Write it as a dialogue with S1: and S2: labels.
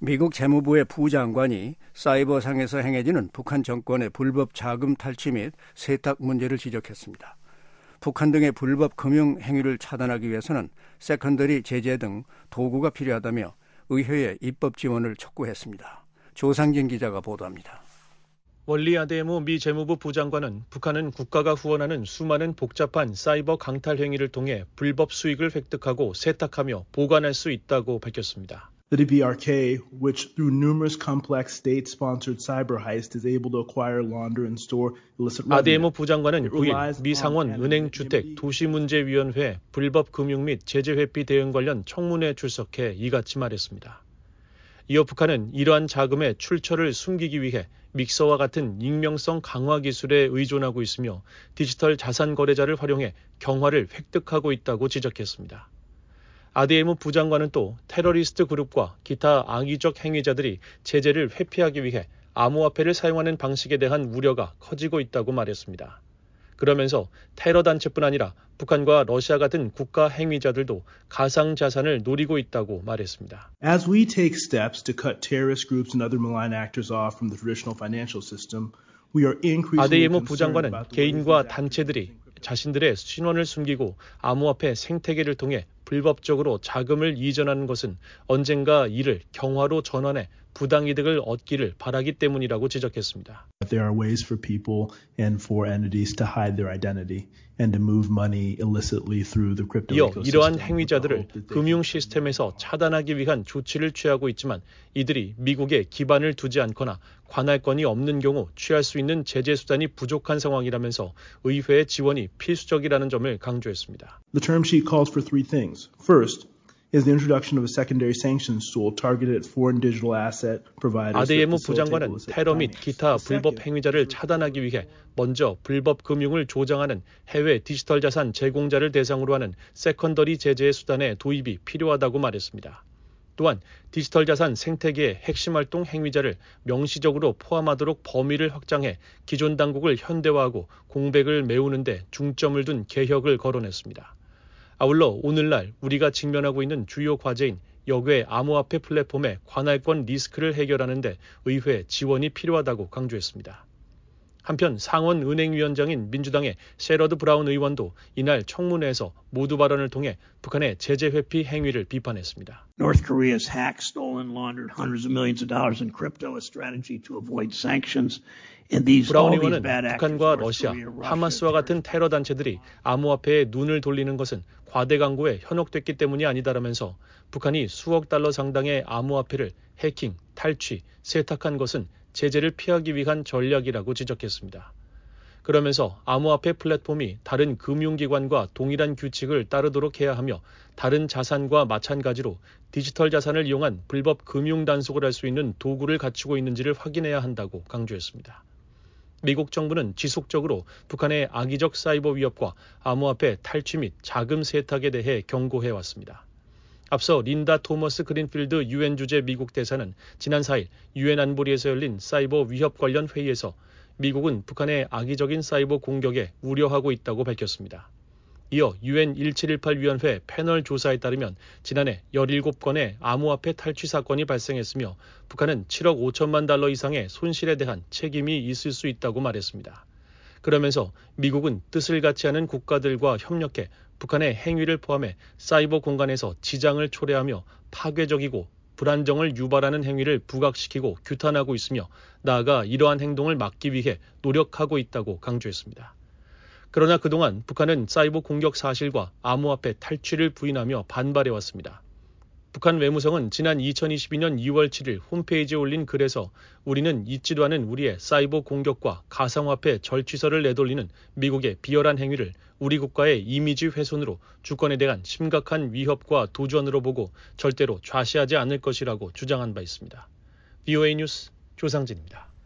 S1: 미국 재무부의 부장관이 사이버상에서 행해지는 북한 정권의 불법 자금 탈취 및 세탁 문제를 지적했습니다. 북한 등의 불법 금융 행위를 차단하기 위해서는 세컨더리 제재 등 도구가 필요하다며 의회에 입법 지원을 촉구했습니다. 조상진 기자가 보도합니다.
S2: 월리 아데모 미 재무부 부장관은 북한은 국가가 후원하는 수많은 복잡한 사이버 강탈 행위를 통해 불법 수익을 획득하고 세탁하며 보관할 수 있다고 밝혔습니다.
S3: The DPRK, which through numerous complex state-sponsored cyber heist is able to acquire, launder, and store illicit revenue.
S2: 아데모 부장관은 9일 미 상원 은행주택 도시문제위원회 불법 금융 및 제재 회피 대응 관련 청문회에 출석해 이같이 말했습니다. 이어 북한은 이러한 자금의 출처를 숨기기 위해 믹서와 같은 익명성 강화 기술에 의존하고 있으며 디지털 자산 거래자를 활용해 경화를 획득하고 있다고 지적했습니다. 아데모 부장관은 또 테러리스트 그룹과 기타 악의적 행위자들이 제재를 회피하기 위해 암호화폐를 사용하는 방식에 대한 우려가 커지고 있다고 말했습니다. 그러면서 테러 단체뿐 아니라 북한과 러시아 같은 국가 행위자들도 가상 자산을 노리고 있다고 말했습니다.
S3: As we take steps to cut terrorist groups and other malign actors off from the traditional financial system, we are increasingly
S2: 아데모
S3: concerned
S2: 부장관은
S3: about the ways
S2: 개인과
S3: these
S2: 단체들이 자신들의 신원을 숨기고 암호화폐 생태계를 통해 불법적으로 자금을 이전하는 것은 언젠가 이를 경화로 전환해 부당이득을 얻기를 바라기 때문이라고 지적했습니다.
S3: There are ways for people and for entities to hide their identity and to move money illicitly through the crypto
S2: 이어
S3: ecosystem.
S2: 이러한 행위자들을 금융 시스템에서 차단하기 위한 조치를 취하고 있지만 이들이 미국에 기반을 두지 않거나 관할권이 없는 경우 취할 수 있는 제재 수단이 부족한 상황이라면서 의회의 지원이 필수적이라는 점을 강조했습니다.
S3: The term sheet calls for three things. First is the introduction of a secondary sanctions tool targeted at foreign digital asset providers.
S2: 아데모 부장관은 테러 및 기타 불법 행위자를 차단하기 위해 먼저 불법 금융을 조장하는 해외 디지털 자산 제공자를 대상으로 하는 세컨더리 제재의 수단의 도입이 필요하다고 말했습니다. 또한 디지털 자산 생태계의 핵심 활동 행위자를 명시적으로 포함하도록 범위를 확장해 기존 당국을 현대화하고 공백을 메우는 데 중점을 둔 개혁을 거론했습니다. 아울러 오늘날 우리가 직면하고 있는 주요 과제인 역외 암호화폐 플랫폼의 관할권 리스크를 해결하는 데 의회 지원이 필요하다고 강조했습니다. 한편 상원 은행위원장인 민주당의 셰러드 브라운 의원도 이날 청문회에서 모두 발언을 통해 북한의 제재 회피 행위를 비판했습니다.
S4: North Korea's hacked, stolen, laundered hundreds of millions of dollars in crypto as strategy to avoid sanctions.
S2: 브라운 의원은 북한과 러시아, 하마스와 같은 테러 단체들이 암호화폐에 눈을 돌리는 것은 과대 광고에 현혹됐기 때문이 아니다라면서 북한이 수억 달러 상당의 암호화폐를 해킹, 탈취, 세탁한 것은 제재를 피하기 위한 전략이라고 지적했습니다. 그러면서 암호화폐 플랫폼이 다른 금융기관과 동일한 규칙을 따르도록 해야 하며 다른 자산과 마찬가지로 디지털 자산을 이용한 불법 금융 단속을 할 수 있는 도구를 갖추고 있는지를 확인해야 한다고 강조했습니다. 미국 정부는 지속적으로 북한의 악의적 사이버 위협과 암호화폐 탈취 및 자금 세탁에 대해 경고해왔습니다. 앞서 린다 토머스 그린필드 유엔 주재 미국 대사는 지난 4일 유엔 안보리에서 열린 사이버 위협 관련 회의에서 미국은 북한의 악의적인 사이버 공격에 우려하고 있다고 밝혔습니다. 이어 유엔 1718 위원회 패널 조사에 따르면 지난해 17건의 암호화폐 탈취 사건이 발생했으며 북한은 7억 5천만 달러 이상의 손실에 대한 책임이 있을 수 있다고 말했습니다. 그러면서 미국은 뜻을 같이 하는 국가들과 협력해 북한의 행위를 포함해 사이버 공간에서 지장을 초래하며 파괴적이고 불안정을 유발하는 행위를 부각시키고 규탄하고 있으며 나아가 이러한 행동을 막기 위해 노력하고 있다고 강조했습니다. 그러나 그동안 북한은 사이버 공격 사실과 암호화폐 탈취를 부인하며 반발해왔습니다. 북한 외무성은 지난 2022년 2월 7일 홈페이지에 올린 글에서 우리는 잊지도 않은 우리의 사이버 공격과 가상화폐 절취설을 내돌리는 미국의 비열한 행위를 우리 국가의 이미지 훼손으로 주권에 대한 심각한 위협과 도전으로 보고 절대로 좌시하지 않을 것이라고 주장한 바 있습니다. VOA 뉴스 조상진입니다.